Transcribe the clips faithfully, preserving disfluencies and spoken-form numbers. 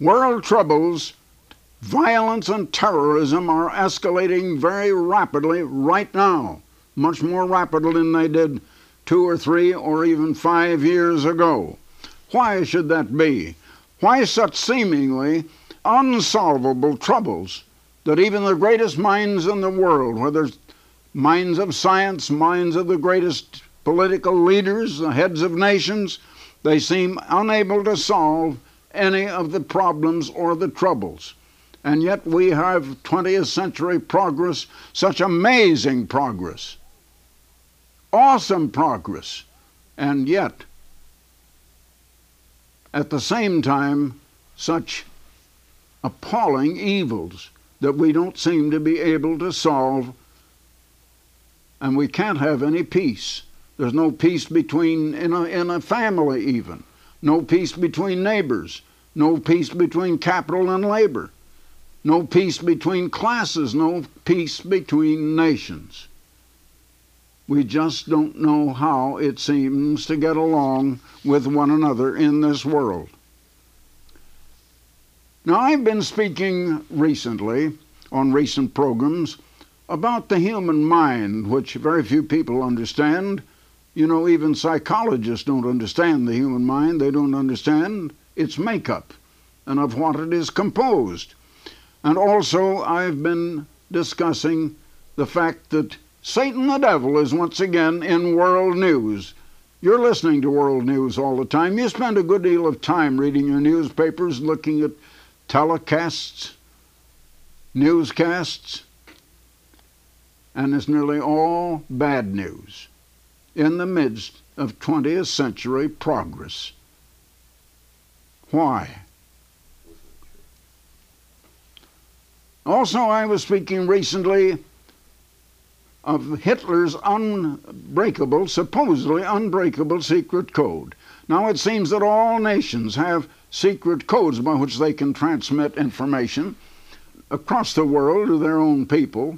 World troubles, violence and terrorism are escalating very rapidly right now, much more rapidly than they did two or three or even five years ago. Why should that be? Why such seemingly unsolvable troubles that even the greatest minds in the world, whether minds of science, minds of the greatest political leaders, the heads of nations, they seem unable to solve any of the problems or the troubles. And yet we have twentieth century progress, such amazing progress, awesome progress, and yet at the same time such appalling evils that we don't seem to be able to solve, and we can't have any peace. There's no peace between, in a, in a family even, no peace between neighbors, no peace between capital and labor, no peace between classes, no peace between nations. We just don't know how it seems to get along with one another in this world. Now, I've been speaking recently on recent programs about the human mind, which very few people understand. You know, even psychologists don't understand the human mind. They don't understand its makeup and of what it is composed. And also, I've been discussing the fact that Satan the devil is once again in world news. You're listening to world news all the time. You spend a good deal of time reading your newspapers, looking at telecasts, newscasts, and it's nearly all bad news in the midst of twentieth century progress. Why? Also, I was speaking recently of Hitler's unbreakable, supposedly unbreakable secret code. Now, it seems that all nations have secret codes by which they can transmit information across the world to their own people.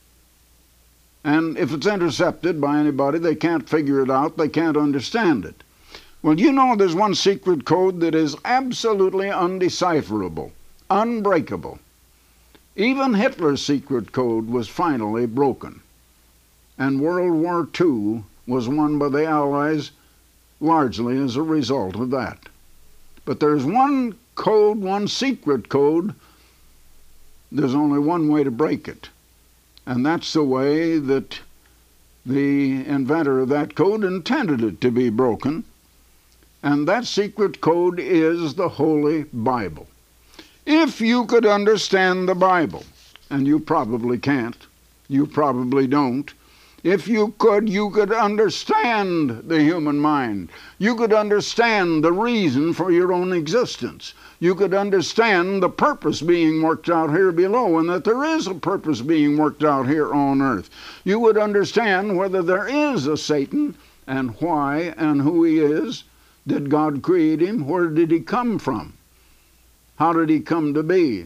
And if it's intercepted by anybody, they can't figure it out, they can't understand it. Well, you know there's one secret code that is absolutely undecipherable, unbreakable. Even Hitler's secret code was finally broken. And World War Two was won by the Allies largely as a result of that. But there's one code, one secret code, there's only one way to break it. And that's the way that the inventor of that code intended it to be broken. And that secret code is the Holy Bible. If you could understand the Bible, and you probably can't, you probably don't, if you could, you could understand the human mind. You could understand the reason for your own existence. You could understand the purpose being worked out here below, and that there is a purpose being worked out here on earth. You would understand whether there is a Satan, and why, and who he is. Did God create him? Where did he come from? How did he come to be?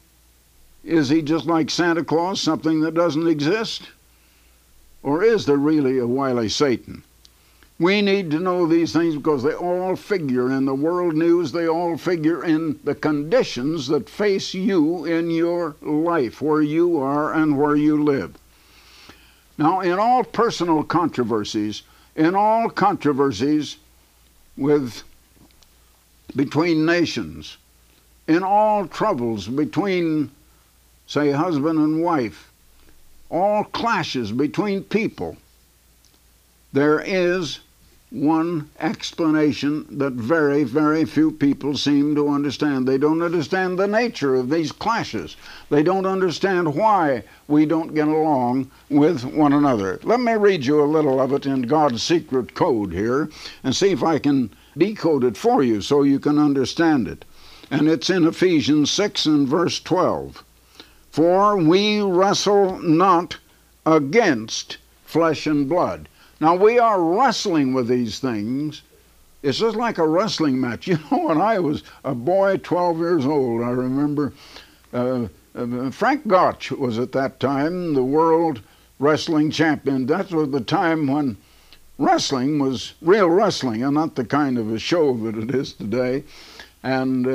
Is he just like Santa Claus, something that doesn't exist? Or is there really a wily Satan? We need to know these things because they all figure in the world news. They all figure in the conditions that face you in your life, where you are and where you live. Now, in all personal controversies, in all controversies with between nations, in all troubles between, say, husband and wife, all clashes between people, there is one explanation that very, very few people seem to understand. They don't understand the nature of these clashes. They don't understand why we don't get along with one another. Let me read you a little of it in God's secret code here and see if I can decode it for you so you can understand it. And it's in Ephesians six and verse twelve. For we wrestle not against flesh and blood. Now, we are wrestling with these things. It's just like a wrestling match. You know, when I was a boy, twelve years old, I remember uh, uh, Frank Gotch was at that time the world wrestling champion. That was the time when wrestling was real wrestling and not the kind of a show that it is today. And uh,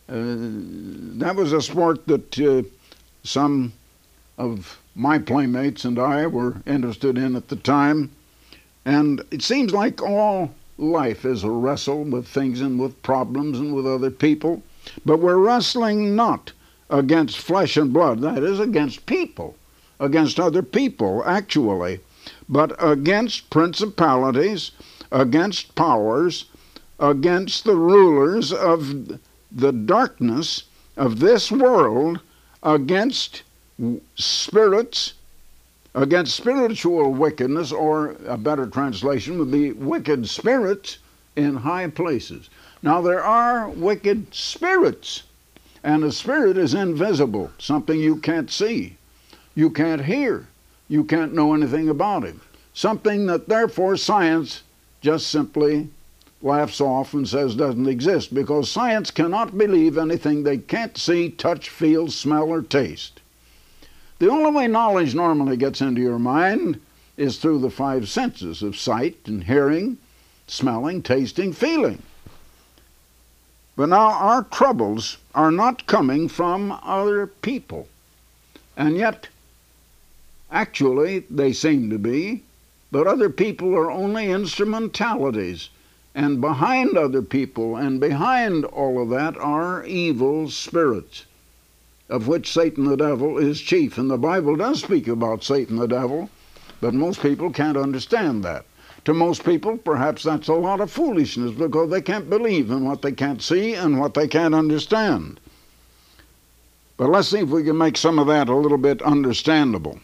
Uh, that was a sport that uh, some of my playmates and I were interested in at the time. And it seems like all life is a wrestle with things and with problems and with other people. But we're wrestling not against flesh and blood, that is, against people, against other people, actually, but against principalities, against powers, against the rulers of the darkness of this world, against spirits, against spiritual wickedness, or a better translation would be wicked spirits in high places. Now, there are wicked spirits, and a spirit is invisible, something you can't see, you can't hear, you can't know anything about him, something that therefore science just simply laughs off and says doesn't exist, because science cannot believe anything they can't see, touch, feel, smell, or taste. The only way knowledge normally gets into your mind is through the five senses of sight and hearing, smelling, tasting, feeling. But now our troubles are not coming from other people, and yet actually they seem to be, but other people are only instrumentalities, and behind other people and behind all of that are evil spirits, of which Satan the devil is chief. And the Bible does speak about Satan the devil, but most people can't understand that. To most people, perhaps that's a lot of foolishness, because they can't believe in what they can't see and what they can't understand. But let's see if we can make some of that a little bit understandable.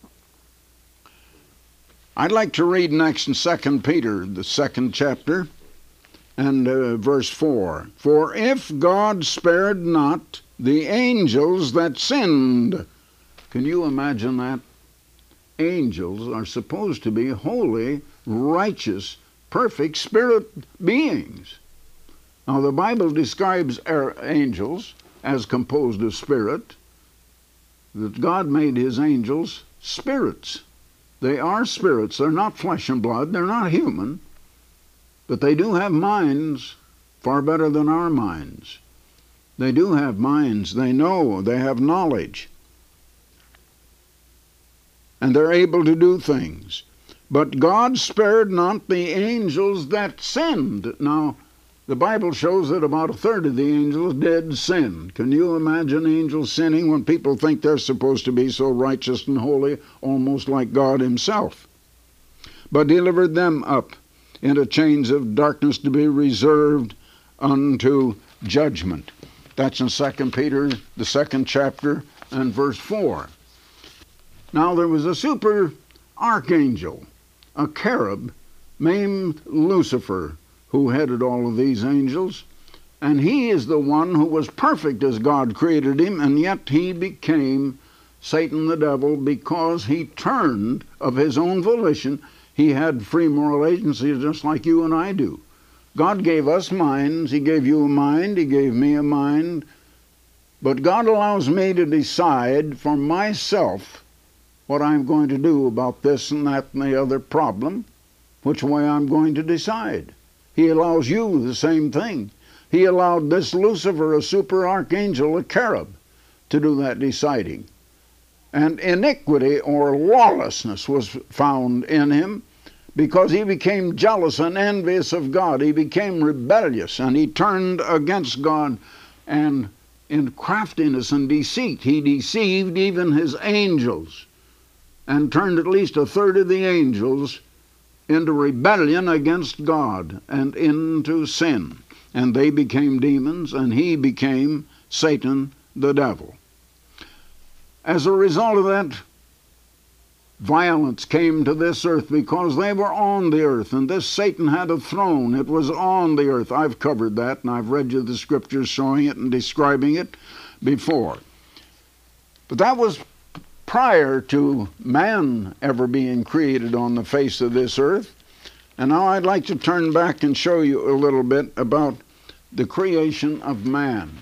I'd like to read next in Second Peter, the second chapter, and uh, verse four. For if God spared not the angels that sinned. Can you imagine that? Angels are supposed to be holy, righteous, perfect spirit beings. Now, the Bible describes angels as composed of spirit, that God made his angels spirits. They are spirits. They're not flesh and blood. They're not human. But they do have minds far better than our minds. They do have minds. They know. They have knowledge. And they're able to do things. But God spared not the angels that sinned. Now, the Bible shows that about a third of the angels did sin. Can you imagine angels sinning when people think they're supposed to be so righteous and holy, almost like God himself? But delivered them up into chains of darkness to be reserved unto judgment. That's in Second Peter, the second chapter, and verse four. Now there was a super archangel, a cherub, named Lucifer, who headed all of these angels, and he is the one who was perfect as God created him, and yet he became Satan the devil because he turned of his own volition. He had free moral agency just like you and I do. God gave us minds. He gave you a mind. He gave me a mind. But God allows me to decide for myself what I'm going to do about this and that and the other problem, which way I'm going to decide. He allows you the same thing. He allowed this Lucifer, a super archangel, a cherub, to do that deciding. And iniquity or lawlessness was found in him because he became jealous and envious of God. He became rebellious and he turned against God, and in craftiness and deceit he deceived even his angels and turned at least a third of the angels into rebellion against God and into sin. And they became demons, and he became Satan the devil. As a result of that, violence came to this earth because they were on the earth, and this Satan had a throne. It was on the earth. I've covered that, and I've read you the scriptures showing it and describing it before. But that was prior to man ever being created on the face of this earth. And now I'd like to turn back and show you a little bit about the creation of man.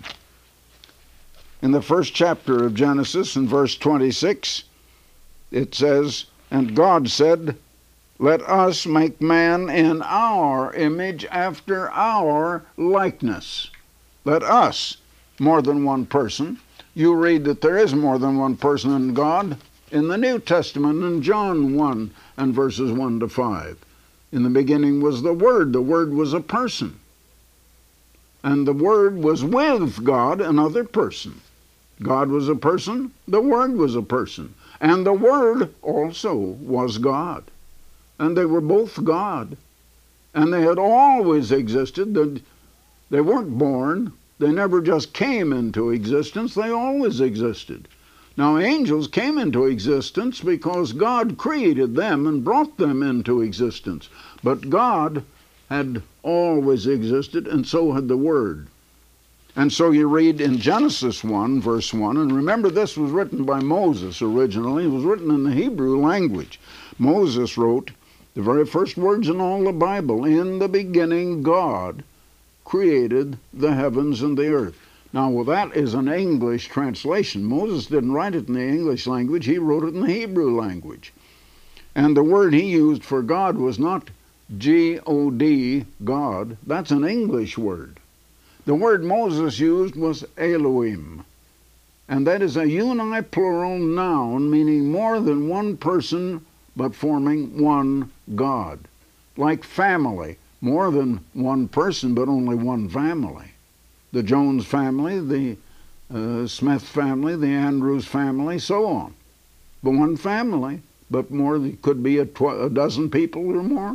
In the first chapter of Genesis, in verse twenty-six, it says, "And God said, Let us make man in our image after our likeness." Let us. more than one person. You read that there is more than one person in God in the New Testament in John one and verses one to five. In the beginning was the Word. The Word was a person. And the Word was with God, another person. God was a person. The Word was a person. And the Word also was God. And they were both God. And they had always existed. They weren't born. They never just came into existence. They always existed. Now, angels came into existence because God created them and brought them into existence. But God had always existed, and so had the Word. And so you read in Genesis one, verse one, and remember this was written by Moses originally. It was written in the Hebrew language. Moses wrote the very first words in all the Bible, "In the beginning God created the heavens and the earth." Now, well, that is an English translation. Moses didn't write it in the English language. He wrote it in the Hebrew language. And the word he used for God was not G O D, God. That's an English word. The word Moses used was Elohim. And that is a uniplural noun, meaning more than one person, but forming one God. Like family, more than one person, but only one family. The Jones family, the uh, Smith family, the Andrews family, so on. But one family, but more, could be a, tw- a dozen people or more.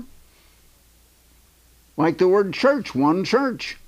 Like the word church, one church.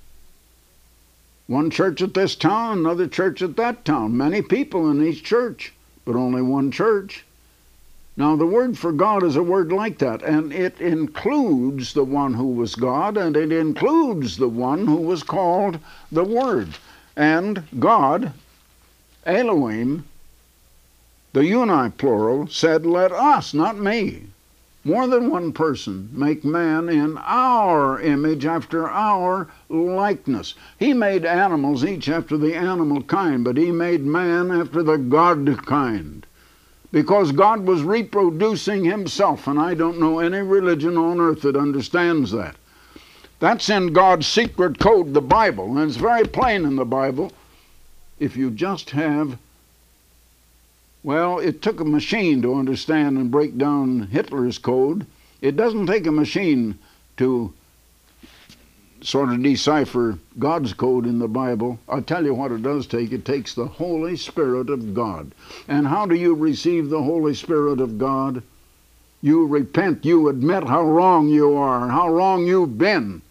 One church at this town, another church at that town. Many people in each church, but only one church. Now, the word for God is a word like that, and it includes the one who was God, and it includes the one who was called the Word. And God, Elohim, the uniplural, said, "Let us," not me, more than one person, "make man in our image, after our likeness." He made animals each after the animal kind, but he made man after the God kind. Because God was reproducing himself, and I don't know any religion on earth that understands that. That's in God's secret code, the Bible, and it's very plain in the Bible. If you just have, well, it took a machine to understand and break down Hitler's code. It doesn't take a machine to sort of decipher God's code in the Bible. I'll tell you what it does take. It takes the Holy Spirit of God. And how do you receive the Holy Spirit of God? You repent. You admit how wrong you are, how wrong you've been.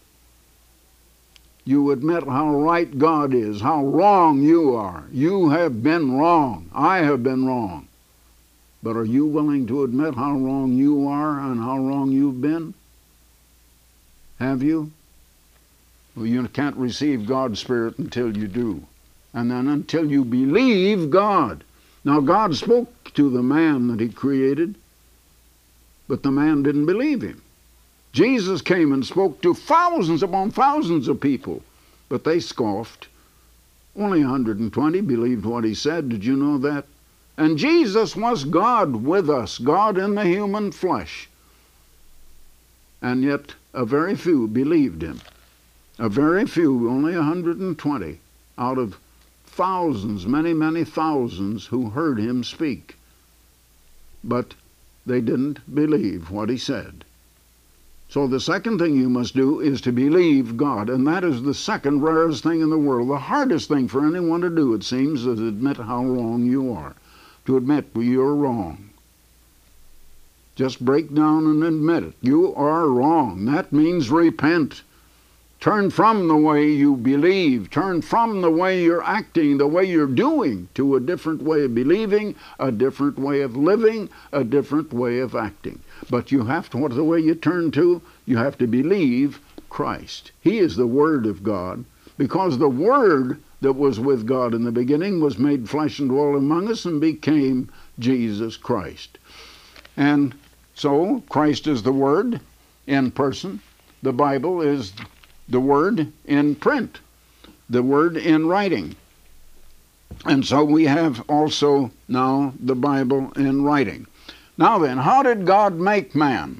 You admit how right God is, how wrong you are. You have been wrong. I have been wrong. But are you willing to admit how wrong you are and how wrong you've been? Have you? Well, you can't receive God's Spirit until you do. And then until you believe God. Now, God spoke to the man that he created, but the man didn't believe him. Jesus came and spoke to thousands upon thousands of people, but they scoffed. Only one hundred twenty believed what he said. Did you know that? And Jesus was God with us, God in the human flesh. And yet a very few believed him. A very few, only one hundred twenty, out of thousands, many, many thousands who heard him speak. But they didn't believe what he said. So the second thing you must do is to believe God, and that is the second rarest thing in the world. The hardest thing for anyone to do, it seems, is admit how wrong you are. To admit you're wrong. Just break down and admit it. You are wrong. That means repent. Turn from the way you believe. Turn from the way you're acting, the way you're doing, to a different way of believing, a different way of living, a different way of acting. But you have to, what's the way you turn to? You have to believe Christ. He is the Word of God, because the Word that was with God in the beginning was made flesh and dwelt among us and became Jesus Christ. And so Christ is the Word in person. The Bible is the Word in print, the Word in writing. And so we have also now the Bible in writing. Now then, how did God make man?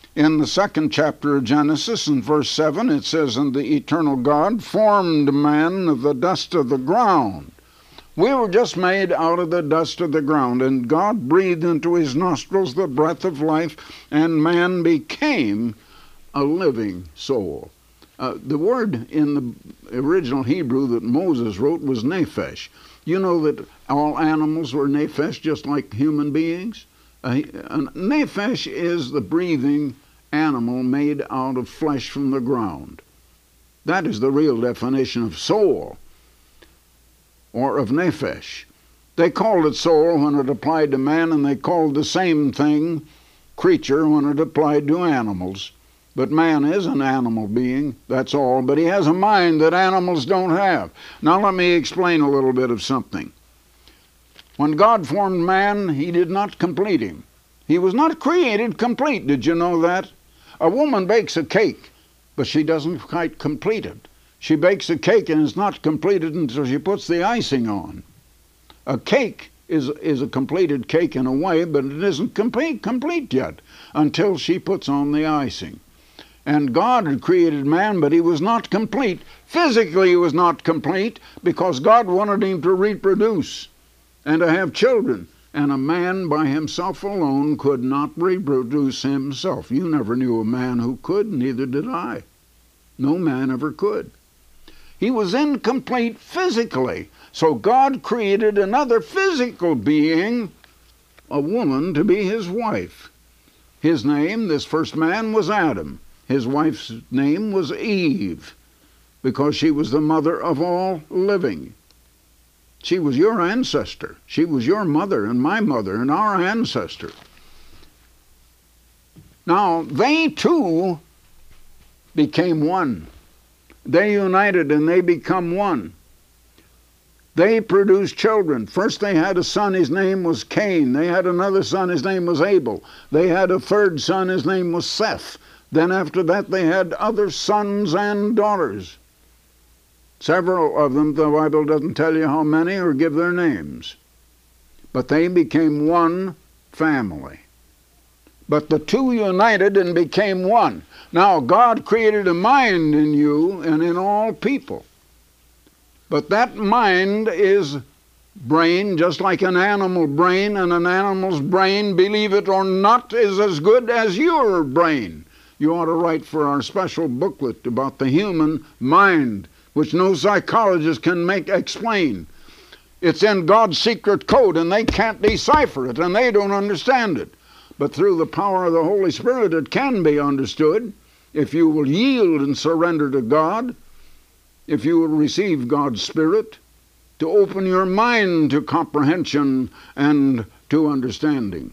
In the second chapter of Genesis, in verse seven, it says, "And the eternal God formed man of the dust of the ground." We were just made out of the dust of the ground, and God breathed into his nostrils the breath of life, and man became a living soul. Uh, the word in the original Hebrew that Moses wrote was nephesh. You know that all animals were nephesh, just like human beings? Uh, nephesh is the breathing animal made out of flesh from the ground. That is the real definition of soul, or of nephesh. They called it soul when it applied to man, and they called the same thing creature when it applied to animals. But man is an animal being, that's all, but he has a mind that animals don't have. Now let me explain a little bit of something. When God formed man, he did not complete him. He was not created complete. Did you know that? A woman bakes a cake, but she doesn't quite complete it. She bakes a cake and it's not completed until she puts the icing on. A cake is, is a completed cake in a way, but it isn't complete, complete yet until she puts on the icing. And God had created man, but he was not complete. Physically he was not complete because God wanted him to reproduce and to have children. And a man by himself alone could not reproduce himself. You never knew a man who could, neither did I. No man ever could. He was incomplete physically. So God created another physical being, a woman, to be his wife. His name, this first man, was Adam. His wife's name was Eve, because she was the mother of all living. She was your ancestor. She was your mother and my mother and our ancestor. Now, they too became one. They united and they become one. They produced children. First they had a son, his name was Cain. They had another son, his name was Abel. They had a third son, his name was Seth. Then after that they had other sons and daughters. Several of them, the Bible doesn't tell you how many or give their names. But they became one family. But the two united and became one. Now God created a mind in you and in all people. But that mind is brain, just like an animal brain, and an animal's brain, believe it or not, is as good as your brain. You ought to write for our special booklet about the human mind, which no psychologist can make explain. It's in God's secret code, and they can't decipher it, and they don't understand it. But through the power of the Holy Spirit, it can be understood if you will yield and surrender to God, if you will receive God's Spirit to open your mind to comprehension and to understanding.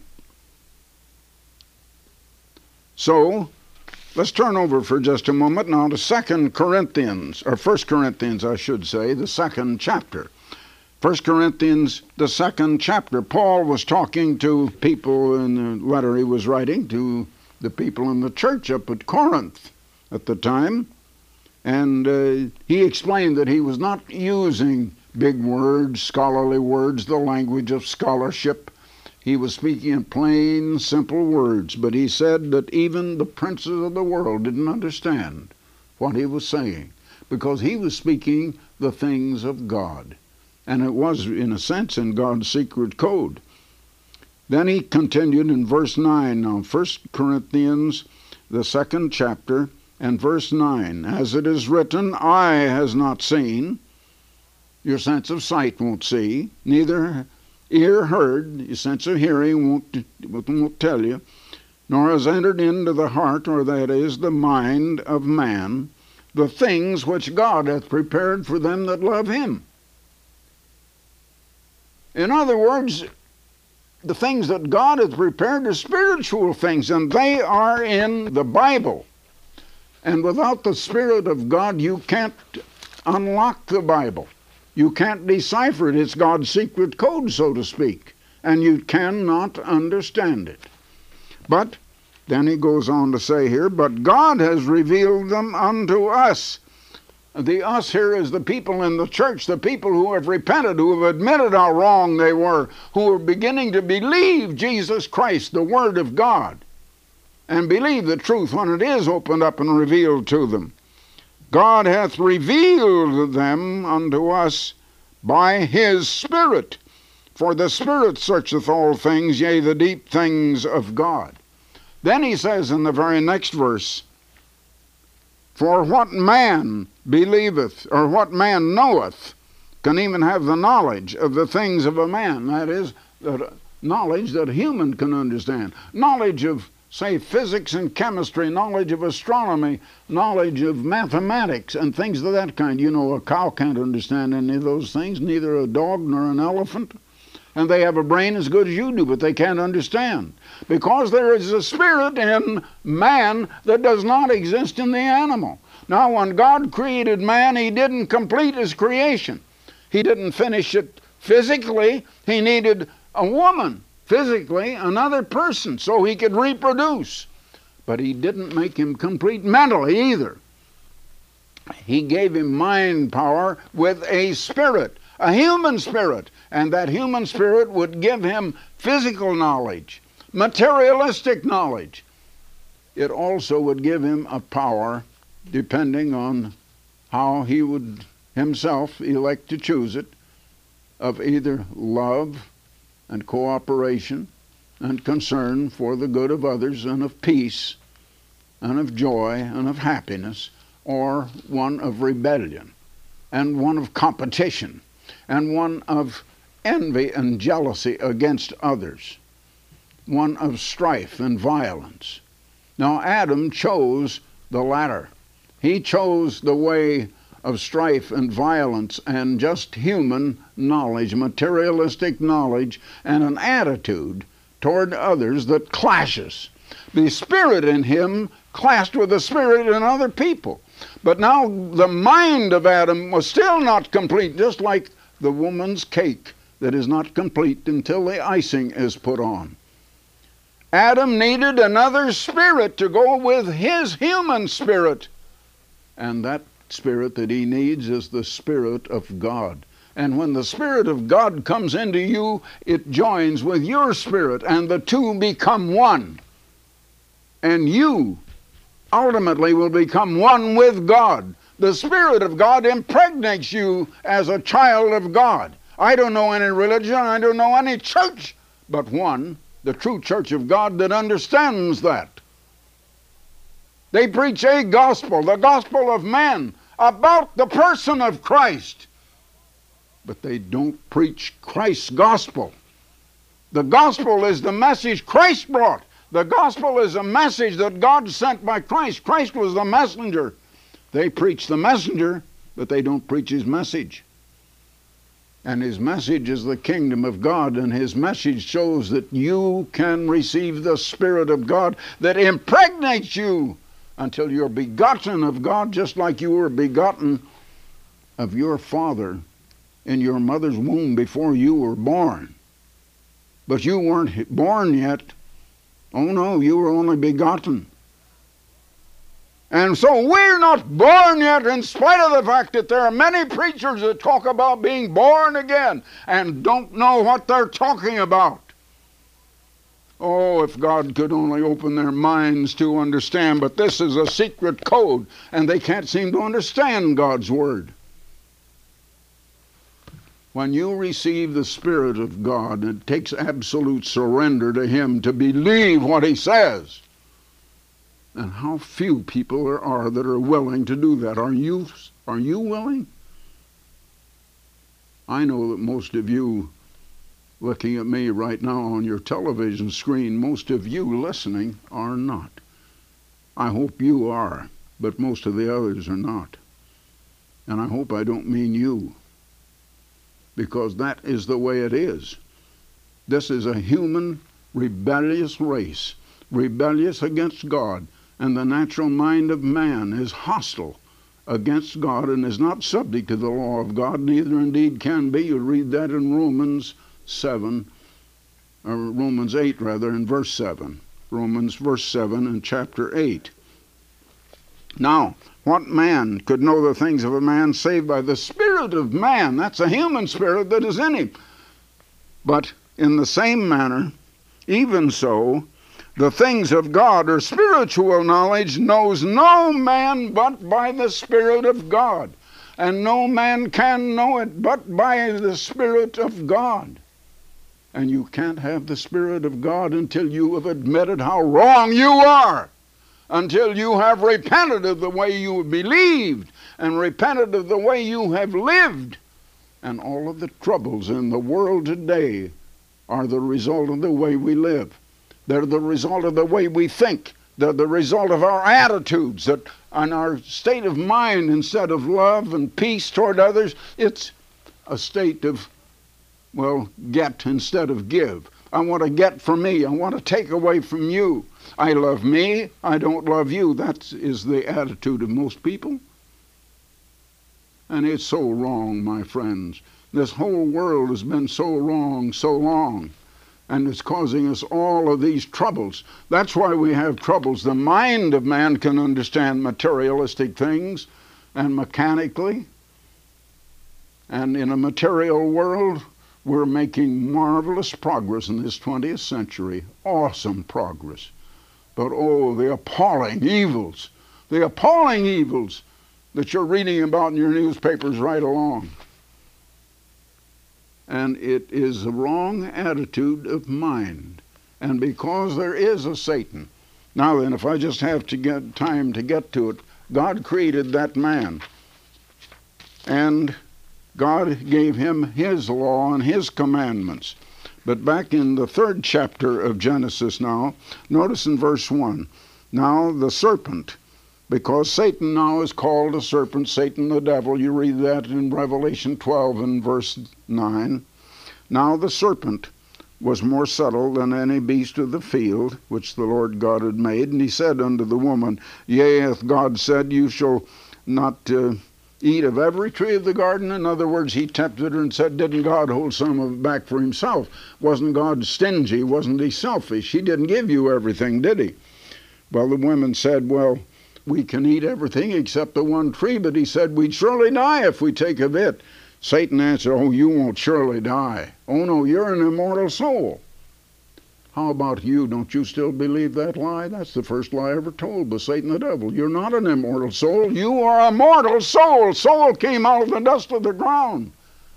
So, let's turn over for just a moment now to Second Corinthians, or First Corinthians, I should say, the second chapter. First Corinthians, the second chapter. Paul was talking to people in the letter he was writing to the people in the church up at Corinth at the time. And uh, he explained that he was not using big words, scholarly words, the language of scholarship. He was speaking in plain, simple words, but he said that even the princes of the world didn't understand what he was saying, because he was speaking the things of God. And it was, in a sense, in God's secret code. Then he continued in verse nine now, First Corinthians, the second chapter, and verse nine, "As it is written, eye has not seen," your sense of sight won't see, neither ear heard, your sense of hearing won't, won't tell you, "nor has entered into the heart," or that is, the mind of man, "the things which God hath prepared for them that love him." In other words, the things that God hath prepared are spiritual things, and they are in the Bible. And without the Spirit of God, you can't unlock the Bible. You can't decipher it. It's God's secret code, so to speak, and you cannot understand it. But then he goes on to say here, "But God has revealed them unto us." The us here is the people in the church, the people who have repented, who have admitted how wrong they were, who are beginning to believe Jesus Christ, the Word of God. and believe the truth when it is opened up and revealed to them. God hath revealed them unto us by his Spirit. For the Spirit searcheth all things, yea, the deep things of God. Then he says in the very next verse, for what man believeth, or what man knoweth, can even have the knowledge of the things of a man. That is, the knowledge that a human can understand. Knowledge of, say, physics and chemistry, knowledge of astronomy, knowledge of mathematics, and things of that kind. You know, a cow can't understand any of those things, neither a dog nor an elephant. And they have a brain as good as you do, but they can't understand. Because there is a spirit in man that does not exist in the animal. Now, when God created man, he didn't complete his creation. He didn't finish it physically. He needed a woman, physically, another person, so he could reproduce. But he didn't make him complete mentally either. He gave him mind power with a spirit, a human spirit. And that human spirit would give him physical knowledge, materialistic knowledge. It also would give him a power, depending on how he would himself elect to choose it, of either love and cooperation and concern for the good of others and of peace and of joy and of happiness, or one of rebellion and one of competition and one of envy and jealousy against others, one of strife and violence. Now, Adam chose the latter. He chose the way of strife and violence and just human knowledge, materialistic knowledge, and an attitude toward others that clashes. The spirit in him clashed with the spirit in other people. But now the mind of Adam was still not complete, just like the woman's cake that is not complete until the icing is put on. Adam needed another spirit to go with his human spirit. And that spirit that he needs is the Spirit of God. And when the Spirit of God comes into you, it joins with your spirit, and the two become one. And you ultimately will become one with God. The Spirit of God impregnates you as a child of God. I don't know any religion, I don't know any church but one, the true church of God, that understands that. They preach a gospel, the gospel of man, about the person of Christ. But they don't preach Christ's gospel. The gospel is the message Christ brought. The gospel is a message that God sent by Christ. Christ was the messenger. They preach the messenger, but they don't preach his message. And his message is the kingdom of God, and his message shows that you can receive the Spirit of God that impregnates you until you're begotten of God, just like you were begotten of your father in your mother's womb before you were born. But you weren't born yet. Oh no, you were only begotten. And so we're not born yet, in spite of the fact that there are many preachers that talk about being born again and don't know what they're talking about. Oh, if God could only open their minds to understand, but this is a secret code, and they can't seem to understand God's Word. When you receive the Spirit of God, it takes absolute surrender to Him to believe what He says. And how few people there are that are willing to do that. Are you, are you willing? I know that most of you looking at me right now on your television screen, most of you listening are not. I hope you are, but most of the others are not. And I hope I don't mean you, because that is the way it is. This is a human, rebellious race, rebellious against God. And the natural mind of man is hostile against God and is not subject to the law of God, neither indeed can be. You read that in Romans seven, or Romans eight rather, in verse seven. Romans verse seven in chapter eight. Now, what man could know the things of a man save by the spirit of man? That's a human spirit that is in him. But in the same manner, even so, The things of God, or spiritual knowledge, knows no man but by the Spirit of God. And no man can know it but by the Spirit of God. And you can't have the Spirit of God until you have admitted how wrong you are. Until you have repented of the way you believed and repented of the way you have lived. And all of the troubles in the world today are the result of the way we live. They're the result of the way we think. They're the result of our attitudes, that on our state of mind. Instead of love and peace toward others, it's a state of, well, get instead of give. I want to get from me. I want to take away from you. I love me. I don't love you. That is the attitude of most people. And it's so wrong, my friends. This whole world has been so wrong so long. And it's causing us all of these troubles. That's why we have troubles. The mind of man can understand materialistic things and mechanically. And in a material world, we're making marvelous progress in this twentieth century. Awesome progress. But oh, the appalling evils, the appalling evils that you're reading about in your newspapers right along. And it is a wrong attitude of mind. And because there is a Satan. Now then, if I just have to get time to get to it, God created that man. And God gave him his law and his commandments. But back in the third chapter of Genesis now, notice in verse one, now the serpent, because Satan now is called a serpent, Satan the devil. You read that in Revelation twelve and verse nine. Now the serpent was more subtle than any beast of the field, which the Lord God had made. And he said unto the woman, Yea, hath God said, You shall not uh, eat of every tree of the garden? In other words, he tempted her and said, didn't God hold some of it back for himself? Wasn't God stingy? Wasn't he selfish? He didn't give you everything, did he? Well, the women said, well, we can eat everything except the one tree, but he said we'd surely die if we take of it. Satan answered, oh, you won't surely die. Oh, no, you're an immortal soul. How about you? Don't you still believe that lie? That's the first lie ever told by Satan the devil. You're not an immortal soul. You are a mortal soul. Soul came out of the dust of the ground.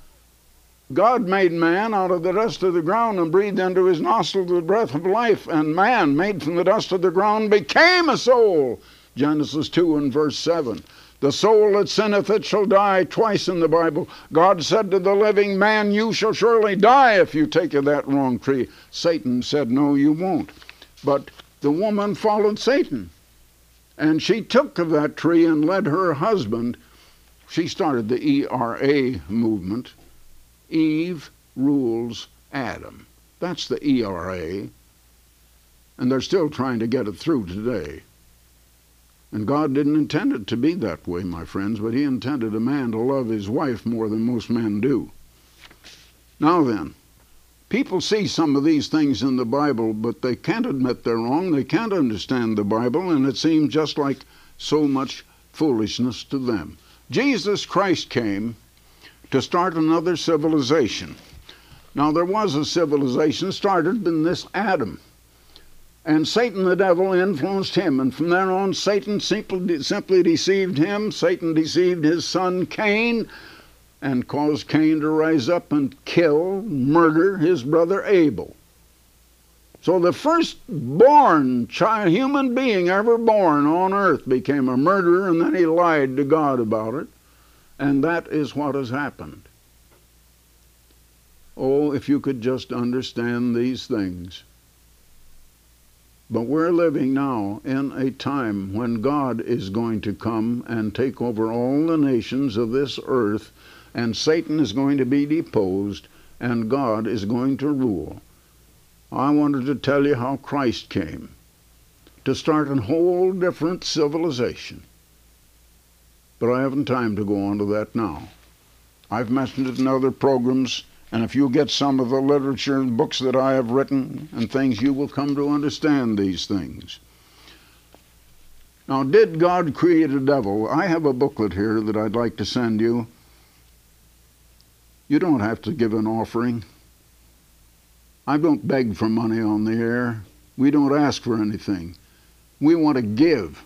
God made man out of the dust of the ground and breathed into his nostrils the breath of life. And man, made from the dust of the ground, became a soul. Genesis two and verse seven. The soul that sinneth, it shall die. Twice in the Bible, God said to the living man, you shall surely die if you take of that wrong tree. Satan said, no, you won't. But the woman followed Satan. And she took of that tree and led her husband. She started the E R A movement. Eve rules Adam. That's the E R A. And they're still trying to get it through today. And God didn't intend it to be that way, my friends, but he intended a man to love his wife more than most men do. Now then, people see some of these things in the Bible, but they can't admit they're wrong. They can't understand the Bible, and it seems just like so much foolishness to them. Jesus Christ came to start another civilization. Now, there was a civilization started in this Adam. And Satan the devil influenced him. And from there on, Satan simply, simply deceived him. Satan deceived his son Cain and caused Cain to rise up and kill, murder his brother Abel. So the firstborn child, human being ever born on earth became a murderer, and then he lied to God about it. And that is what has happened. Oh, if you could just understand these things. But we're living now in a time when God is going to come and take over all the nations of this earth, and Satan is going to be deposed, and God is going to rule. I wanted to tell you how Christ came to start a whole different civilization. But I haven't time to go on to that now. I've mentioned it in other programs. And if you get some of the literature and books that I have written and things, you will come to understand these things. Now, did God create a devil? I have a booklet here that I'd like to send you. You don't have to give an offering. I don't beg for money on the air. We don't ask for anything. We want to give.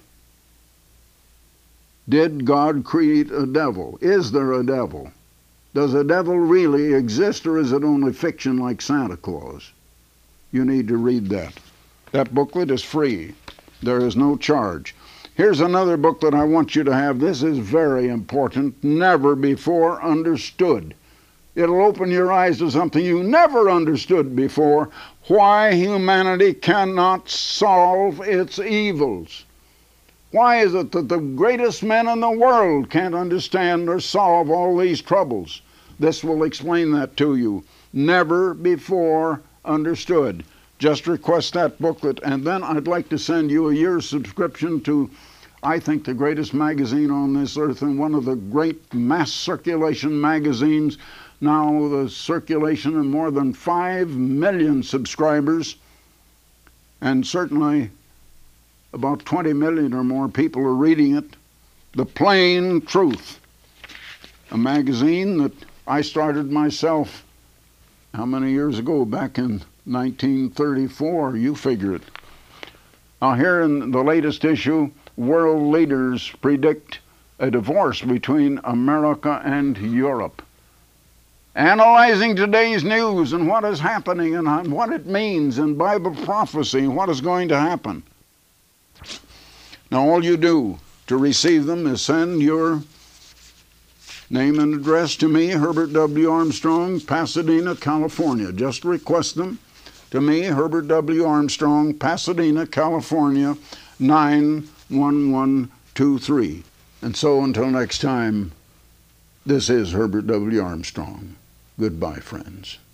Did God create a devil? Is there a devil? Does a devil really exist, or is it only fiction like Santa Claus? You need to read that. That booklet is free. There is no charge. Here's another booklet I want you to have. This is very important. Never before understood. It'll open your eyes to something you never understood before. Why humanity cannot solve its evils. Why is it that the greatest men in the world can't understand or solve all these troubles? This will explain that to you. Never before understood. Just request that booklet, and then I'd like to send you a year's subscription to, I think, the greatest magazine on this earth, and one of the great mass circulation magazines. Now the circulation of more than five million subscribers, and certainly about twenty million or more people are reading it. The Plain Truth, a magazine that I started myself, how many years ago? Back in nineteen thirty-four, you figure it. Now here in the latest issue, world leaders predict a divorce between America and Europe. Analyzing today's news and what is happening and what it means and Bible prophecy and what is going to happen. Now all you do to receive them is send your name and address to me, Herbert W. Armstrong, Pasadena, California. Just request them to me, Herbert W. Armstrong, Pasadena, California, nine one one two three. And so until next time, this is Herbert W. Armstrong. Goodbye, friends.